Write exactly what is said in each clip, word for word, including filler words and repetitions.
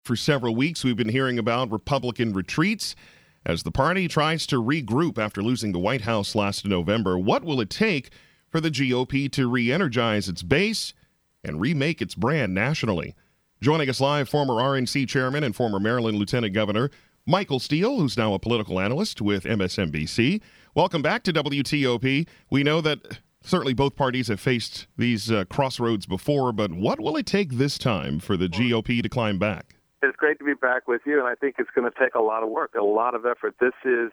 For several weeks, we've been hearing about Republican retreats as the party tries to regroup after losing the White House last November. What will it take for the G O P to re-energize its base and remake its brand nationally? Joining us live, former R N C chairman and former Maryland Lieutenant Governor Michael Steele, who's now a political analyst with M S N B C. Welcome back to W T O P. We know that certainly both parties have faced these uh, crossroads before, but what will it take this time for the G O P to climb back? It's great to be back with you, and I think it's going to take a lot of work, a lot of effort. This is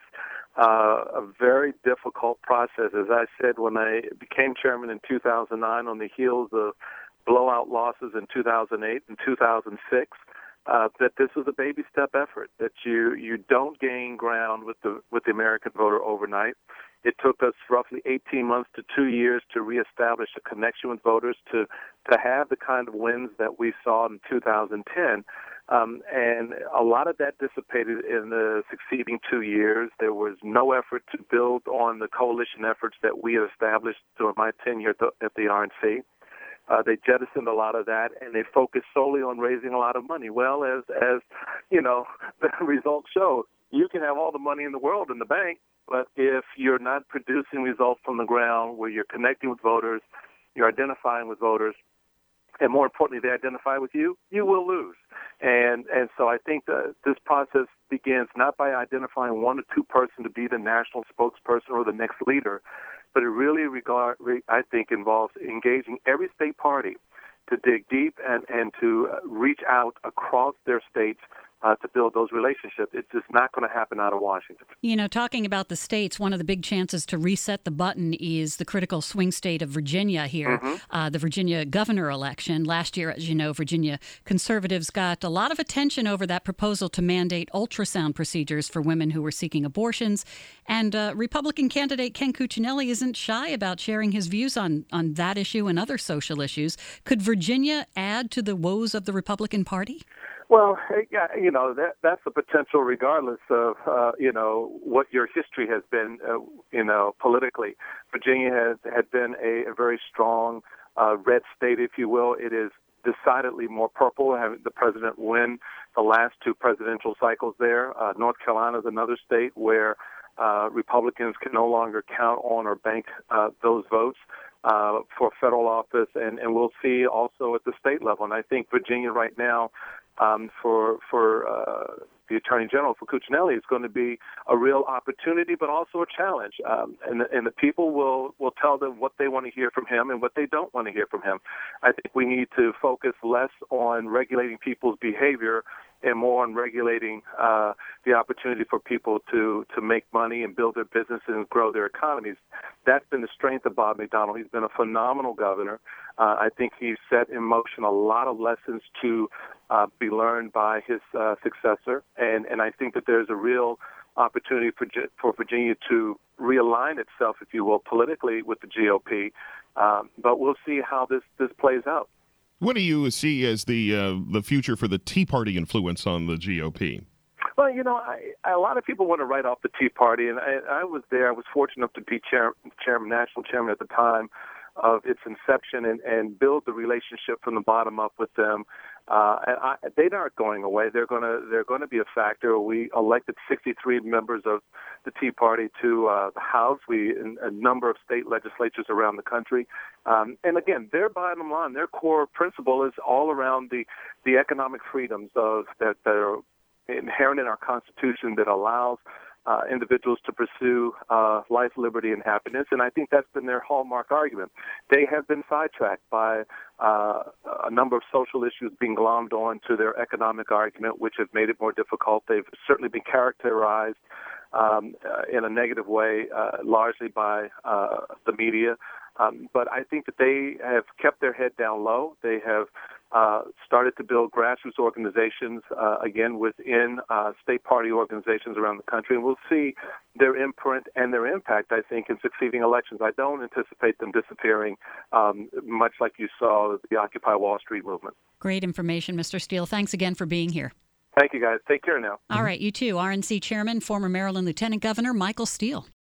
uh, a very difficult process. As I said, when I became chairman in two thousand nine on the heels of blowout losses in two thousand eight and two thousand six, uh, that this was a baby step effort, that you, you don't gain ground with the, with the American voter overnight. It took us roughly eighteen months to two years to reestablish a connection with voters, to, to have the kind of wins that we saw in two thousand ten. Um, and a lot of that dissipated in the succeeding two years. There was no effort to build on the coalition efforts that we had established during my tenure at the, at the R N C. Uh, they jettisoned a lot of that, and they focused solely on raising a lot of money. Well, as, as you know, the results show, you can have all the money in the world in the bank, but if you're not producing results from the ground where you're connecting with voters, you're identifying with voters, and more importantly, they identify with you, you will lose. And and so I think that this process begins not by identifying one or two person to be the national spokesperson or the next leader, but it really, regard, I think, involves engaging every state party to dig deep and, and to reach out across their states Uh, to build those relationships. It's just not going to happen out of Washington. You know, talking about the states, one of the big chances to reset the button is the critical swing state of Virginia here, mm-hmm. uh, the Virginia governor election. Last year, as you know, Virginia conservatives got a lot of attention over that proposal to mandate ultrasound procedures for women who were seeking abortions. And uh, Republican candidate Ken Cuccinelli isn't shy about sharing his views on, on that issue and other social issues. Could Virginia add to the woes of the Republican Party? Well, yeah, you know, that that's a potential regardless of, uh, you know, what your history has been, uh, you know, politically. Virginia has had been a, a very strong uh, red state, if you will. It is decidedly more purple, having the president win the last two presidential cycles there. Uh, North Carolina is another state where uh, Republicans can no longer count on or bank uh, those votes uh, for federal office, and, and we'll see also at the state level. And I think Virginia right now, Um, for for uh, the Attorney General, for Cuccinelli, is going to be a real opportunity, but also a challenge. Um, and, the, and the people will, will tell them what they want to hear from him and what they don't want to hear from him. I think we need to focus less on regulating people's behavior and more on regulating uh, the opportunity for people to, to make money and build their businesses and grow their economies. That's been the strength of Bob McDonnell. He's been a phenomenal governor. Uh, I think he's set in motion a lot of lessons to uh, be learned by his uh, successor, and, and I think that there's a real opportunity for, for Virginia to realign itself, if you will, politically with the G O P. Um, but we'll see how this, this plays out. What do you see as the uh, the future for the Tea Party influence on the G O P? Well, you know, I, I, a lot of people want to write off the Tea Party, and I, I was there. I was fortunate enough to be chair, chairman, national chairman at the time of its inception, and, and build the relationship from the bottom up with them. Uh, and I, they aren't going away. They're going to they're going to be a factor. We elected sixty-three members of the Tea Party to uh, the House. We in a number of state legislatures around the country. Um, and again, their bottom line, their core principle is all around the the economic freedoms of that, that are inherent in our Constitution that allows Uh, individuals to pursue uh, life, liberty, and happiness, and I think that's been their hallmark argument. They have been sidetracked by uh, a number of social issues being glommed on to their economic argument, which have made it more difficult. They've certainly been characterized um, uh, in a negative way, uh, largely by uh, the media. Um, but I think that they have kept their head down low. They have uh, started to build grassroots organizations, uh, again, within uh, state party organizations around the country. And we'll see their imprint and their impact, I think, in succeeding elections. I don't anticipate them disappearing, um, much like you saw the Occupy Wall Street movement. Great information, Mister Steele. Thanks again for being here. Thank you, guys. Take care now. All right, you too. R N C Chairman, former Maryland Lieutenant Governor Michael Steele.